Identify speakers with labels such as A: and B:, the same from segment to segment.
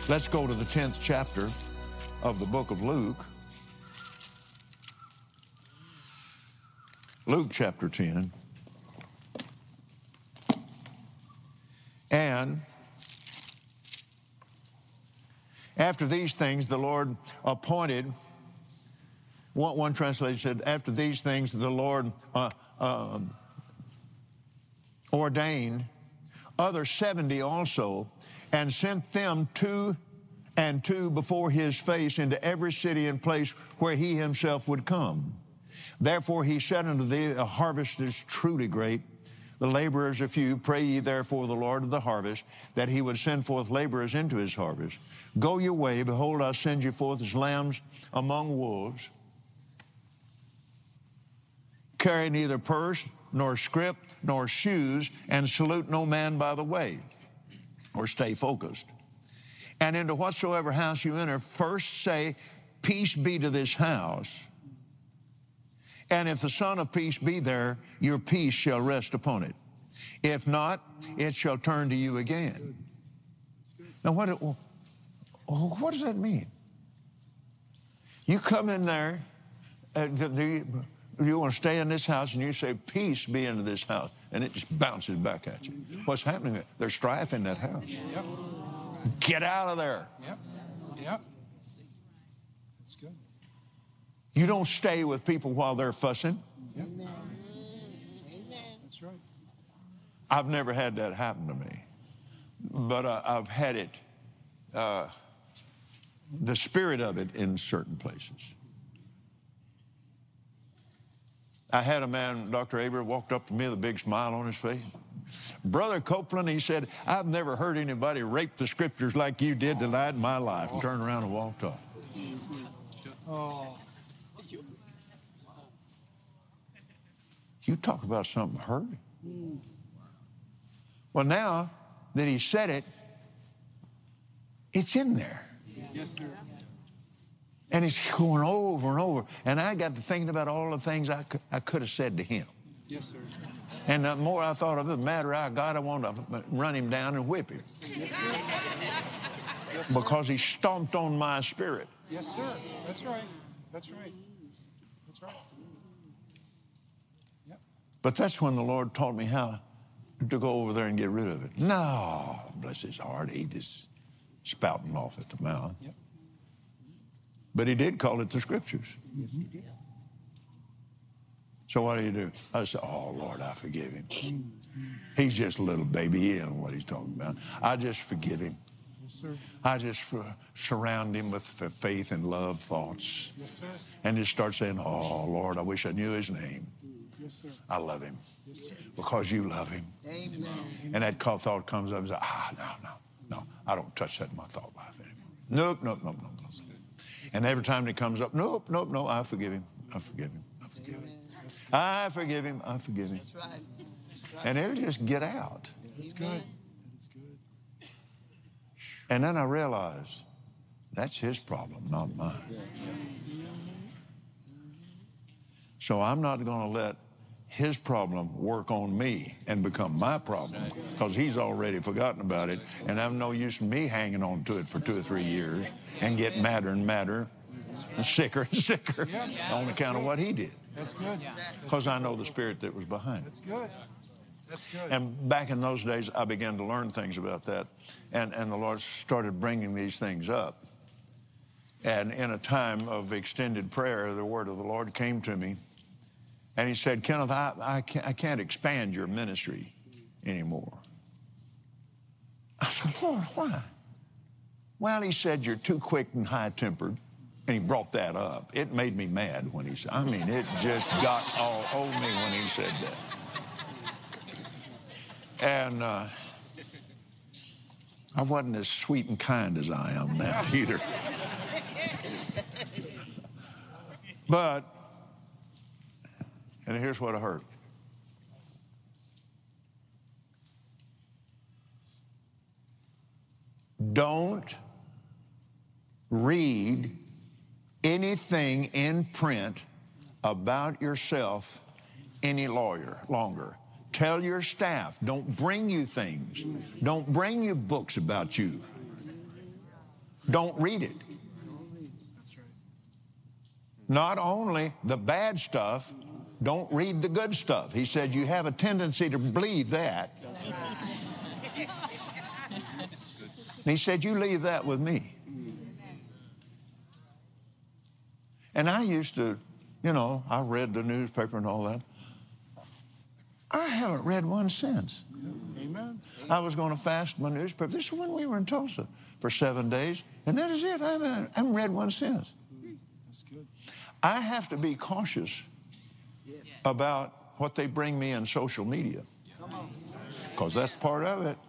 A: Let's go to the 10th chapter of the book of Luke. Luke chapter 10. And after these things, the Lord appointed, one translation said, after these things, the Lord ordained other 70 also, and sent them two and two before his face into every city and place where he himself would come. Therefore he said unto thee, the harvest is truly great, the laborers are few. Pray ye therefore the Lord of the harvest, that he would send forth laborers into his harvest. Go your way, behold, I send you forth as lambs among wolves. Carry neither purse, nor scrip, nor shoes, and salute no man by the way, or stay focused. And into whatsoever house you enter, first say, peace be to this house. And if the Son of Peace be there, your peace shall rest upon it. If not, it shall turn to you again. Now, what does that mean? You come in there, you want to stay in this house, and you say, peace be into this house, and it just bounces back at you. What's happening? There's strife in that house.
B: Yep.
A: Get out of there.
B: Yep. Yep. That's good.
A: You don't stay with people while they're fussing.
B: Yep. Amen. That's right.
A: I've never had that happen to me, but I've had it, the spirit of it in certain places. I had a man, Dr. Aber, walked up to me with a big smile on his face. Brother Copeland, he said, I've never heard anybody rape the scriptures like you did tonight in my life. And turned around and walked off.
B: Oh.
A: You talk about something hurt. Well, now that he said it, it's in there.
B: Yes, sir.
A: And it's going over and over. And I got to thinking about all the things I could have said to him.
B: Yes, sir.
A: And the more I thought of it, the madder I got, I wanted to run him down and whip him.
B: Yes, sir. Yes, sir.
A: Because he stomped on my spirit.
B: Yes, sir. That's right. That's right. That's right. Yep.
A: But that's when the Lord taught me how to go over there and get rid of it. No, bless his heart, he just spouting off at the mouth.
B: Yep.
A: But he did call it the scriptures.
B: Yes, he did.
A: So what do? I said, oh, Lord, I forgive him. He's just a little baby. He don't know what he's talking about. I just forgive him.
B: Yes, sir.
A: I just surround him with faith and love thoughts.
B: Yes, sir.
A: And just start saying, oh, Lord, I wish I knew his name.
B: Yes, sir.
A: I love him.
B: Yes, sir.
A: Because you love him.
B: Amen.
A: And that thought comes up and says, no, I don't touch that in my thought life anymore. Nope. And every time it comes up, no, I forgive him. I forgive him. I forgive him. I forgive him. I forgive him.
C: That's right.
A: And it'll just get out.
B: That's good. That is good.
A: And then I realized that's his problem, not mine. So I'm not going to let his problem work on me and become my problem, because he's already forgotten about it, and I've no use in me hanging on to it for 2 or 3 years and getting madder and madder and sicker on account of what he did.
B: That's good.
A: Because I know the spirit that was behind it.
B: That's good. That's good.
A: And back in those days, I began to learn things about that, and the Lord started bringing these things up. And in a time of extended prayer, the word of the Lord came to me, and he said, Kenneth, I can't expand your ministry anymore. I said, Lord, why? Well, he said, you're too quick and high-tempered. And he brought that up. It made me mad when he said, it just got all over me when he said that. And I wasn't as sweet and kind as I am now either. But, and here's what I heard. Don't read anything in print about yourself any longer. Tell your staff, don't bring you things. Don't bring you books about you. Don't read it.
B: That's right.
A: Not only the bad stuff, don't read the good stuff. He said you have a tendency to believe that. And he said, you leave that with me. And I used to, you know, I read the newspaper and all that. I haven't read one since.
B: Amen.
A: I was going to fast my newspaper. This is when we were in Tulsa for 7 days. And that is it. I haven't read one since.
B: That's good.
A: I have to be cautious about what they bring me in social media, because that's part of it.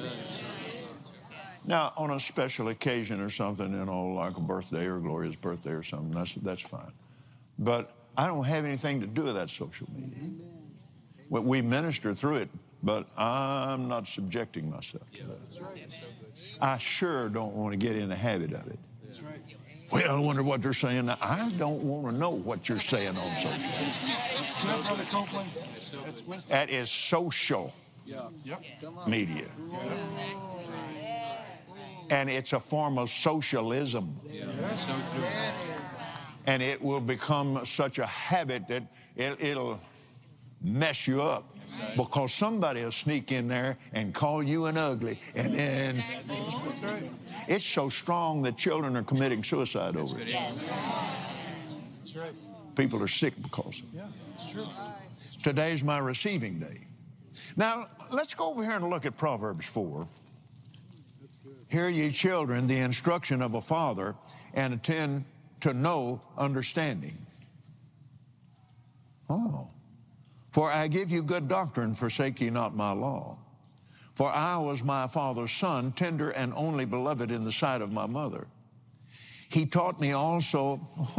A: Now, on a special occasion or something, you know, like a birthday or Gloria's birthday or something, that's fine. But I don't have anything to do with that social media. We minister through it, but I'm not subjecting myself to that.
B: That's right.
A: I sure don't want to get in the habit of it.
B: That's right.
A: Well, I wonder what they're saying. I don't want to know what you're saying on social media.
B: That's good, Brother Copeland. That's wisdom.
A: That is social
B: Yeah. Yep.
A: media. And it's a form of socialism. And it will become such a habit that it'll mess you up, because somebody will sneak in there and call you an ugly, and then
B: That's right.
A: it's so strong that children are committing suicide over it.
B: That's right.
A: People are sick because of it.
B: Yeah, it's true.
A: Today's my receiving day. Now, let's go over here and look at Proverbs 4.
B: That's good.
A: Hear ye children the instruction of a father, and attend to know understanding. Oh. For I give you good doctrine, forsake ye not my law. For I was my father's son, tender and only beloved in the sight of my mother. He taught me also,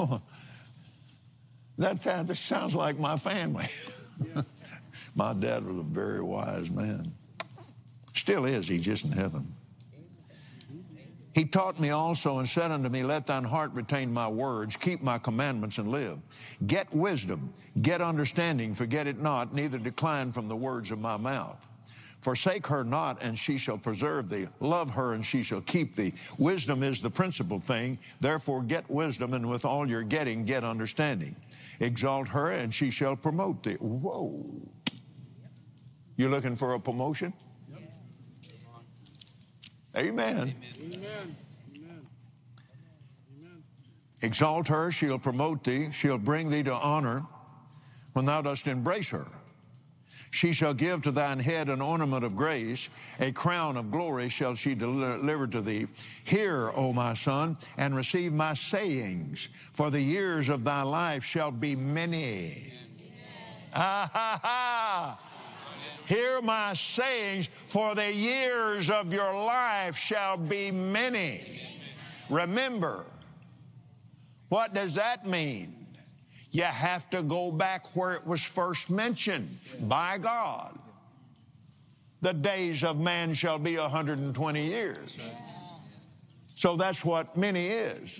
A: that sounds like my family. My dad was a very wise man. Still is, he's just in heaven. He taught me also and said unto me, let thine heart retain my words, keep my commandments and live. Get wisdom, get understanding, forget it not, neither decline from the words of my mouth. Forsake her not, and she shall preserve thee. Love her, and she shall keep thee. Wisdom is the principal thing. Therefore get wisdom, and with all your getting, get understanding. Exalt her, and she shall promote thee. Whoa. You looking for a promotion? Amen.
B: Amen. Amen. Amen.
A: Exalt her, she'll promote thee, she'll bring thee to honor when thou dost embrace her. She shall give to thine head an ornament of grace, a crown of glory shall she deliver to thee. Hear, O my son, and receive my sayings, for the years of thy life shall be many. Ah, ha, ha. Hear my sayings, for the years of your life shall be many. Remember, what does that mean? You have to go back where it was first mentioned by God. The days of man shall be 120 years. So that's what many is.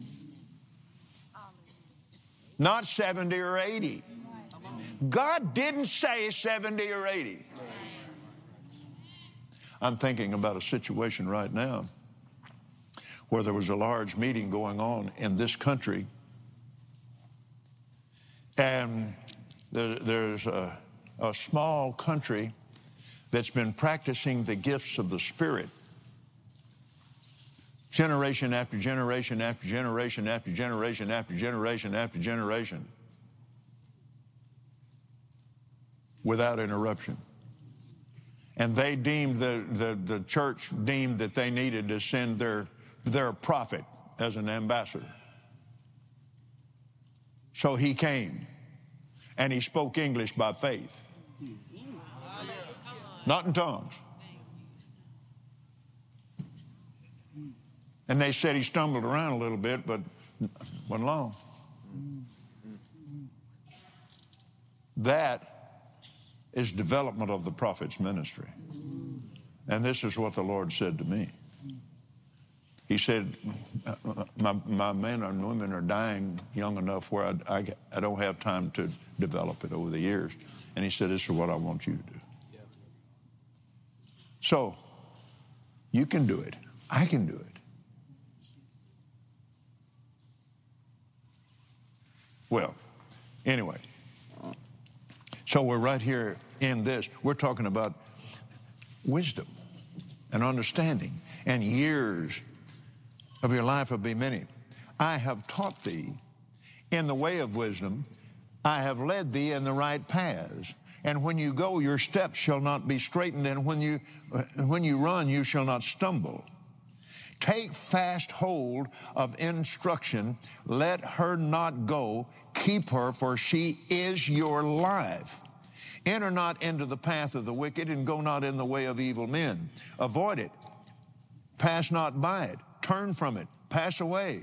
A: Not 70 or 80. God didn't say 70 or 80. I'm thinking about a situation right now where there was a large meeting going on in this country, and there's a small country that's been practicing the gifts of the Spirit generation after generation after generation after generation after generation after generation, without interruption. And they deemed, the church deemed that they needed to send their prophet as an ambassador. So he came, and he spoke English by faith, not in tongues. And they said he stumbled around a little bit, but wasn't long. That is development of the prophet's ministry. And this is what the Lord said to me. He said, my men and women are dying young enough where I don't have time to develop it over the years. And he said, this is what I want you to do. So, you can do it. I can do it. Well, anyway, so we're right here in this. We're talking about wisdom and understanding, and years of your life will be many. I have taught thee in the way of wisdom. I have led thee in the right paths. And when you go, your steps shall not be straitened, and when you run, you shall not stumble. Take fast hold of instruction. Let her not go. Keep her, for she is your life. Enter not into the path of the wicked, and go not in the way of evil men. Avoid it. Pass not by it. Turn from it. Pass away.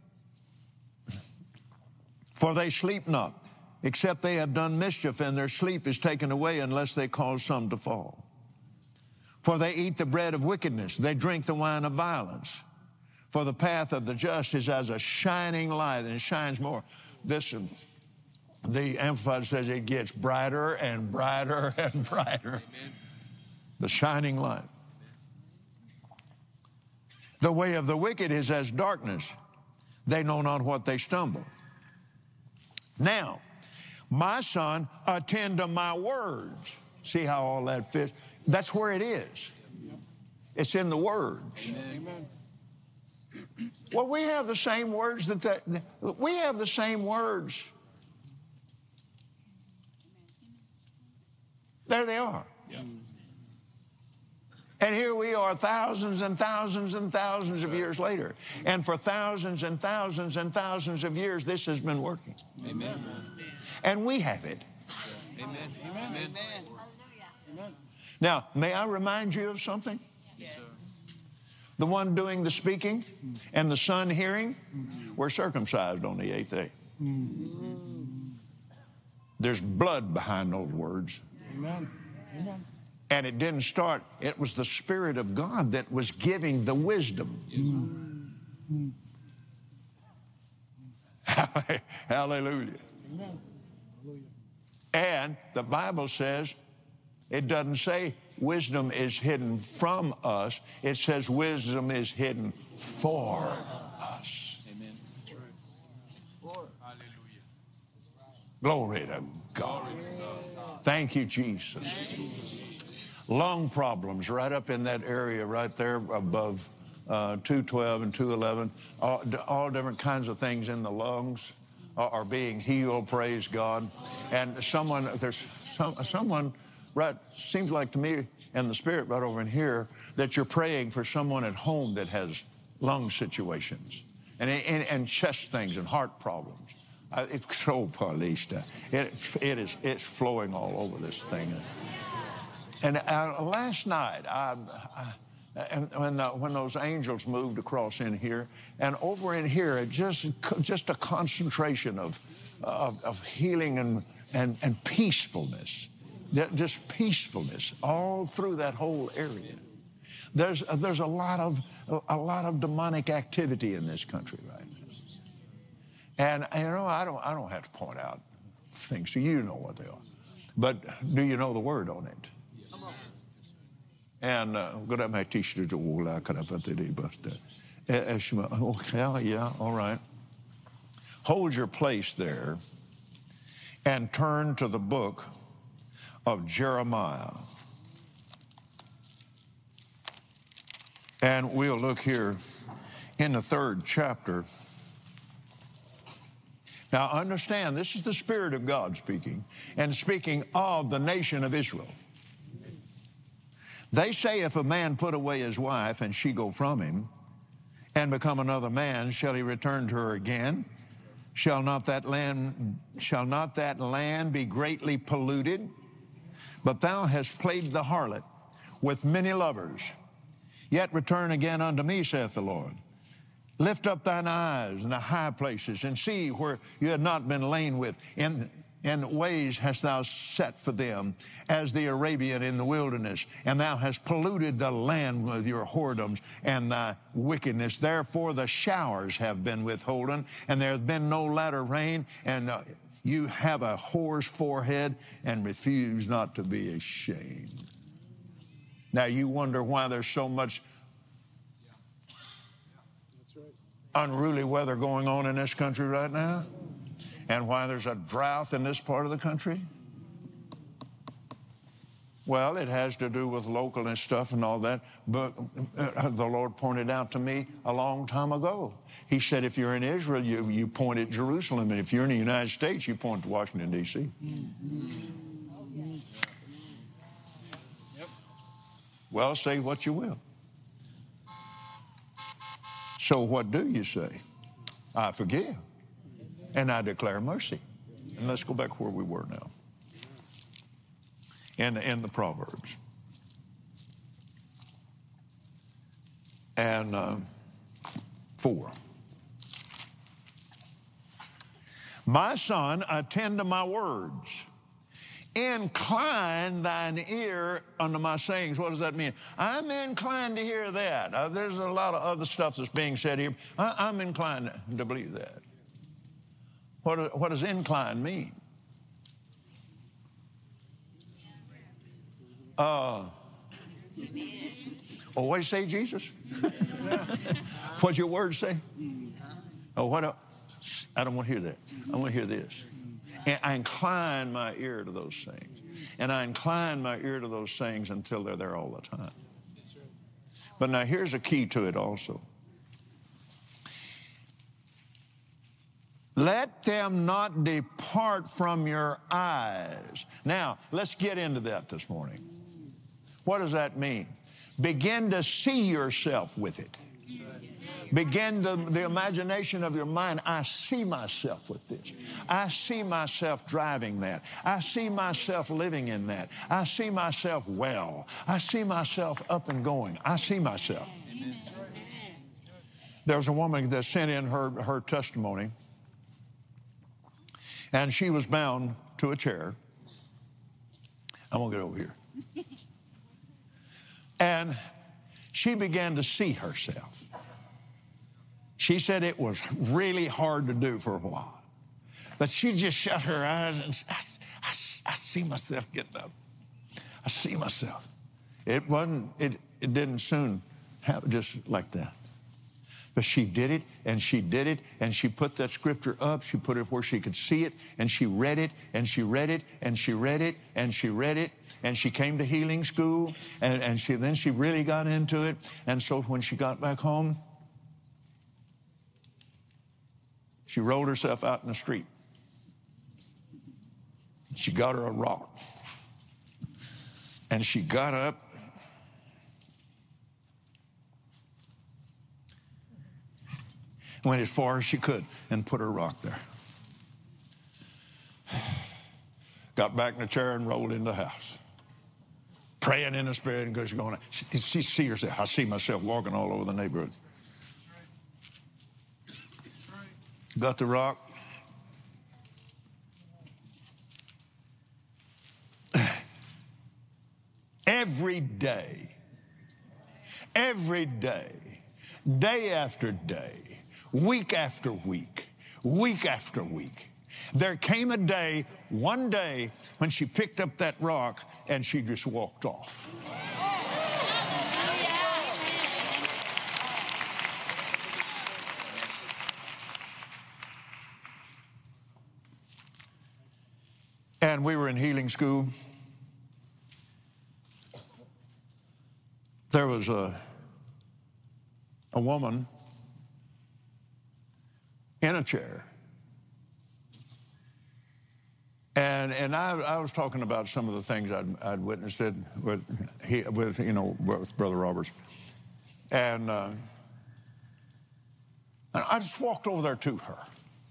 A: For they sleep not, except they have done mischief, and their sleep is taken away unless they cause some to fall. For they eat the bread of wickedness, they drink the wine of violence. For the path of the just is as a shining light, and it shines more. The Amplified says it gets brighter and brighter and brighter. Amen. The shining light. The way of the wicked is as darkness. They know not what they stumble. Now, my son, attend to my words. See how all that fits? That's where it is. It's in the words.
B: Amen.
A: Well, we have the same words we have the same words. There they are.
B: Yeah.
A: And here we are thousands and thousands and thousands of years later. And for thousands and thousands and thousands of years, this has been working.
B: Amen.
A: And we have it.
B: Amen. Amen. Amen. Amen.
A: Now, may I remind you of something?
B: Yes, sir.
A: The one doing the speaking and the son hearing were circumcised on the 8th day. There's blood behind those words.
B: Amen. Amen.
A: And it didn't start. It was the Spirit of God that was giving the wisdom. Hallelujah.
B: Amen.
A: And the Bible says, it doesn't say wisdom is hidden from us. It says wisdom is hidden for us.
B: Amen. That's right. Hallelujah.
A: Glory to God. Thank you, Jesus. Lung problems right up in that area right there above 212 and 211. All different kinds of things in the lungs are being healed, praise God. And there's someone right, seems like to me in the spirit right over in here that you're praying for someone at home that has lung situations and chest things and heart problems. It's so polished. It's flowing all over this thing. And last night, when those angels moved across in here, and over in here, just a concentration of healing and peacefulness, just peacefulness all through that whole area. There's a lot of demonic activity in this country right now. And you know, I don't have to point out things to you. You know what they are. But do you know the word on it? And yeah, all right. Hold your place there and turn to the book of Jeremiah. And we'll look here in the 3rd chapter. Now understand, this is the Spirit of God speaking, and speaking of the nation of Israel. They say, if a man put away his wife and she go from him and become another man, shall he return to her again? Shall not that land be greatly polluted? But thou hast played the harlot with many lovers. Yet return again unto me, saith the Lord. Lift up thine eyes in the high places and see where you had not been lain with. In ways hast thou set for them as the Arabian in the wilderness, and thou hast polluted the land with your whoredoms and thy wickedness. Therefore the showers have been withholden, and there hath been no latter rain, and you have a whore's forehead and refuse not to be ashamed. Now you wonder why there's so much unruly weather going on in this country right now? And why there's a drought in this part of the country? Well, it has to do with local and stuff and all that, but the Lord pointed out to me a long time ago. He said, if you're in Israel, you point at Jerusalem, and if you're in the United States, you point to Washington, D.C.
B: Yep.
A: Well, say what you will. So what do you say? I forgive, and I declare mercy. And let's go back where we were now. In the Proverbs. And 4. My son, attend to my words. Incline thine ear unto my sayings. What does that mean? I'm inclined to hear that. There's a lot of other stuff that's being said here. I'm inclined to believe that. What does incline mean? What did you say, Jesus? What'd your word say? Oh, what else? I don't want to hear that. I want to hear this. And I incline my ear to those things. And I incline my ear to those things until they're there all the time. But now here's a key to it also. Let them not depart from your eyes. Now, let's get into that this morning. What does that mean? Begin to see yourself with it. Begin the imagination of your mind. I see myself with this. I see myself driving that. I see myself living in that. I see myself well. I see myself up and going. I see myself. There was a woman that sent in her testimony, and she was bound to a chair. I'm going to get over here. And she began to see herself. She said it was really hard to do for a while. But she just shut her eyes and I see myself getting up. I see myself. It didn't soon happen just like that. But she did it, and she did it, and she put that scripture up. She put it where she could see it, and she read it, and she read it, and she read it, and she read it, and she came to healing school, and then she really got into it. And so when she got back home, she rolled herself out in the street. She got her a rock, and she got up, went as far as she could and put her rock there. Got back in the chair and rolled into the house, praying in the spirit, and goes going. She see herself. I see myself walking all over the neighborhood. Got the rock. Every day, day after day, week after week, week after week, there came a day, one day, when she picked up that rock and she just walked off. And we were in healing school. There was a woman in a chair. And I was talking about some of the things I'd witnessed it with Brother Roberts. And I just walked over there to her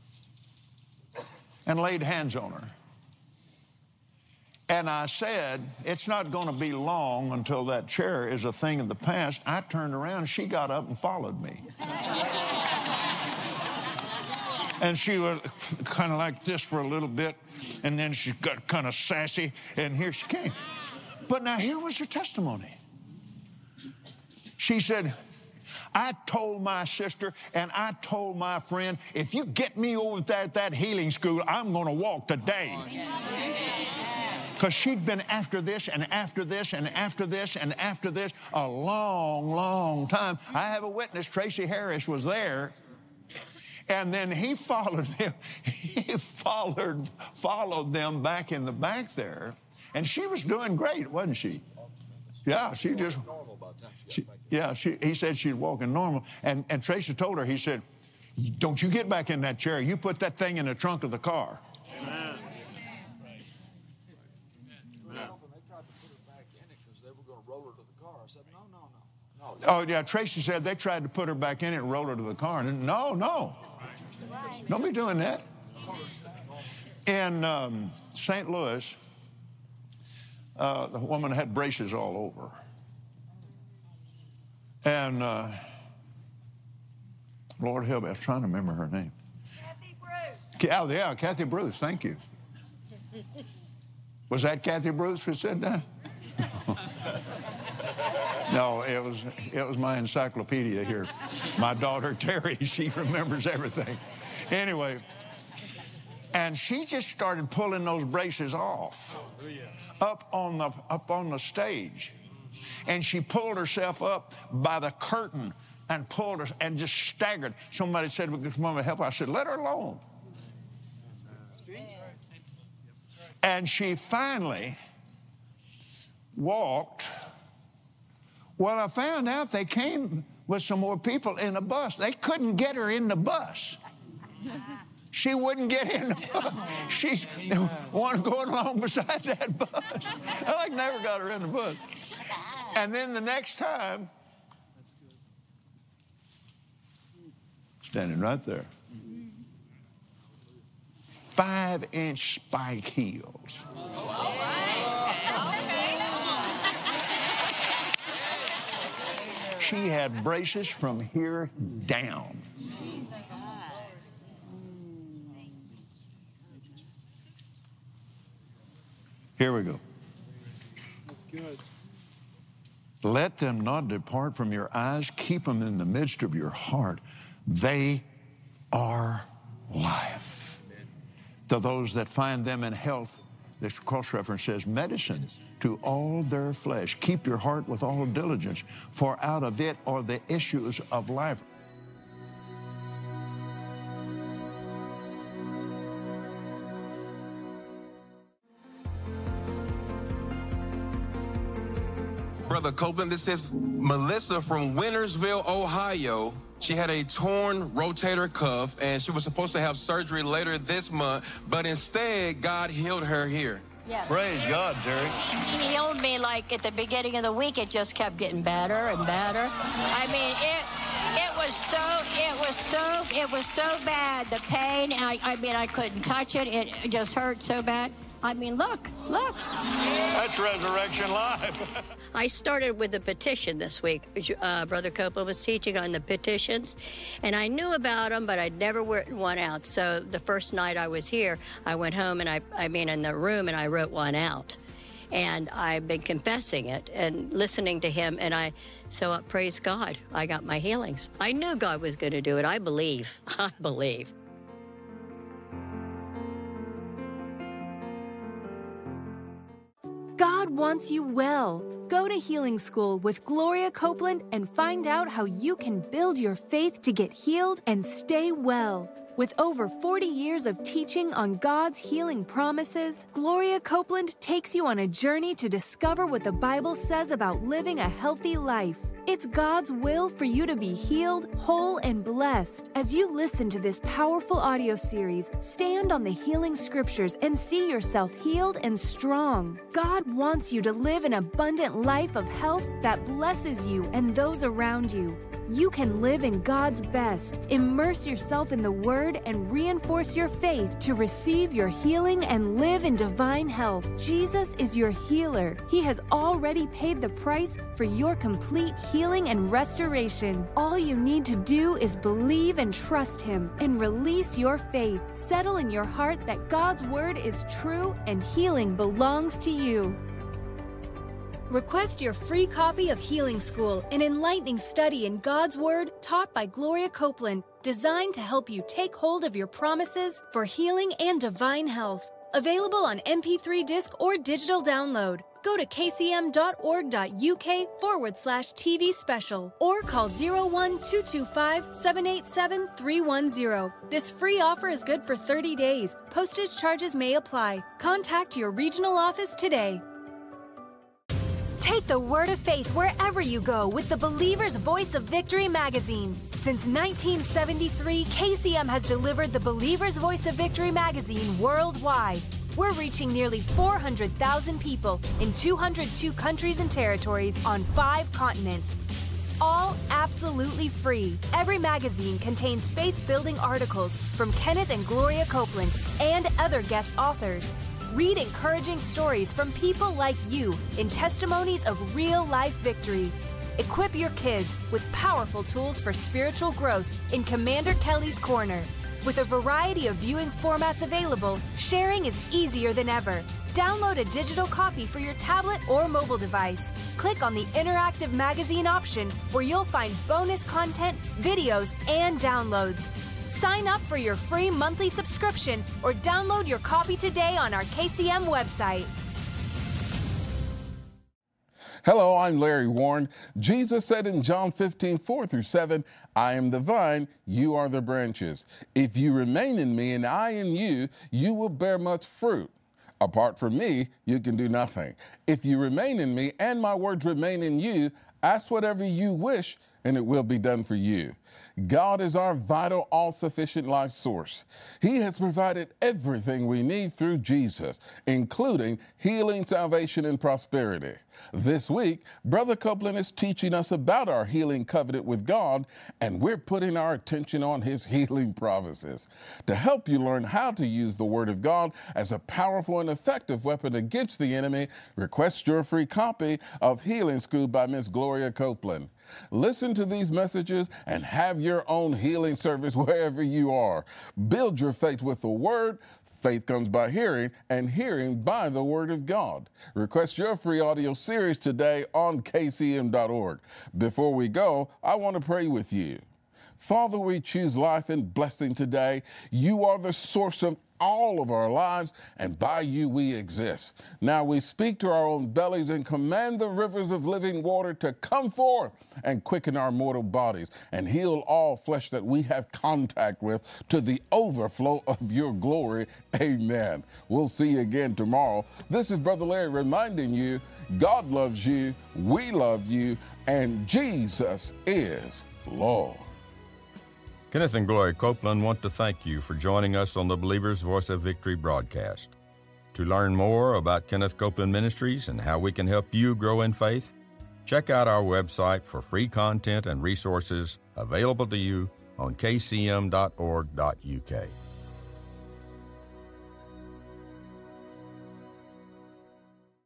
A: and laid hands on her. And I said, it's not going to be long until that chair is a thing of the past. I turned around, she got up and followed me. And she was kind of like this for a little bit, and then she got kind of sassy, and here she came. But now here was her testimony. She said, I told my sister and I told my friend, if you get me over at that healing school, I'm going to walk today. Because she'd been after this and after this and after this and after this a long, long time. I have a witness, Tracy Harris was there, And then he followed them. He followed them back in the back there. And she was doing great, wasn't she? Yeah, he said she's walking normal. And Tracy told her, he said, don't you get back in that chair. You put that thing in the trunk of the car.
C: Amen.
A: Oh, yeah, Tracy said they tried to put her back in it and roll her to the car. And no. Don't be doing that. In St. Louis, the woman had braces all over. And Lord help me, I was trying to remember her name.
D: Kathy Bruce.
A: Oh, yeah, Kathy Bruce, thank you. Was that Kathy Bruce who said that? No, it was my encyclopedia here. My daughter, Terry, she remembers everything. Anyway, and she just started pulling those braces off up on the stage. And she pulled herself up by the curtain and pulled her and just staggered. Somebody said, "Come on, help." I said, "Let her alone." And she finally walked. Well, I found out they came with some more people in the bus. They couldn't get her in the bus. She wouldn't get in the bus. She's the one going along beside that bus. I never got her in the bus. And then the next time, standing right there, 5-inch spike heels. She had braces from here down. Here we go.
B: That's good.
A: Let them not depart from your eyes. Keep them in the midst of your heart. They are life. To those that find them in health, this cross-reference says, medicine to all their flesh. Keep your heart with all diligence, for out of it are the issues of life.
E: Brother Copeland, this is Melissa from Wintersville, Ohio. She had a torn rotator cuff, and she was supposed to have surgery later this month, but instead, God healed her here.
D: Yes.
A: Praise God, Terry.
D: He healed me like at the beginning of the week. It just kept getting better and better. I mean, it was so bad. The pain. I couldn't touch it. It just hurt so bad. I mean, look.
A: That's Resurrection Live.
D: I started with a petition this week. Brother Copeland was teaching on the petitions, and I knew about them, but I'd never written one out. So the first night I was here, I went home and in the room, and I wrote one out. And I've been confessing it and listening to him, and so praise God, I got my healings. I knew God was going to do it. I believe.
F: God wants you well. Go to Healing School with Gloria Copeland and find out how you can build your faith to get healed and stay well. With over 40 years of teaching on God's healing promises, Gloria Copeland takes you on a journey to discover what the Bible says about living a healthy life. It's God's will for you to be healed, whole, and blessed. As you listen to this powerful audio series, stand on the healing scriptures and see yourself healed and strong. God wants you to live an abundant life of health that blesses you and those around you. You can live in God's best. Immerse yourself in the Word and reinforce your faith to receive your healing and live in divine health. Jesus is your healer. He has already paid the price for your complete healing and restoration. All you need to do is believe and trust Him and release your faith. Settle in your heart that God's Word is true and healing belongs to you. Request your free copy of Healing School, an enlightening study in God's Word taught by Gloria Copeland, designed to help you take hold of your promises for healing and divine health. Available on MP3 disc or digital download. Go to kcm.org.uk/TV special or call 01-225-787-310. This free offer is good for 30 days. Postage charges may apply. Contact your regional office today. Take the word of faith wherever you go with the Believer's Voice of Victory magazine. Since 1973, KCM has delivered the Believer's Voice of Victory magazine worldwide. We're reaching nearly 400,000 people in 202 countries and territories on 5 continents. All absolutely free. Every magazine contains faith-building articles from Kenneth and Gloria Copeland and other guest authors. Read encouraging stories from people like you in testimonies of real-life victory. Equip your kids with powerful tools for spiritual growth in Commander Kelly's Corner. With a variety of viewing formats available, sharing is easier than ever. Download a digital copy for your tablet or mobile device. Click on the interactive magazine option where you'll find bonus content, videos, and downloads. Sign up for your free monthly subscription or download your copy today on our KCM website.
C: Hello, I'm Larry Warren. Jesus said in John 15:4-7, I am the vine, you are the branches. If you remain in me and I in you, you will bear much fruit. Apart from me, you can do nothing. If you remain in me and my words remain in you, ask whatever you wish and it will be done for you. God is our vital, all-sufficient life source. He has provided everything we need through Jesus, including healing, salvation, and prosperity. This week, Brother Copeland is teaching us about our healing covenant with God, and we're putting our attention on his healing promises. To help you learn how to use the Word of God as a powerful and effective weapon against the enemy, request your free copy of Healing School by Miss Gloria Copeland. Listen to these messages and have your own healing service wherever you are. Build your faith with the Word. Faith comes by hearing, and hearing by the Word of God. Request your free audio series today on kcm.org. Before we go, I want to pray with you. Father, we choose life and blessing today. You are the source of all of our lives, and by you we exist. Now we speak to our own bellies and command the rivers of living water to come forth and quicken our mortal bodies and heal all flesh that we have contact with to the overflow of your glory. Amen. We'll see you again tomorrow. This is Brother Larry reminding you, God loves you, we love you, and Jesus is Lord.
G: Kenneth and Gloria Copeland want to thank you for joining us on the Believer's Voice of Victory broadcast. To learn more about Kenneth Copeland Ministries and how we can help you grow in faith, check out our website for free content and resources available to you on kcm.org.uk.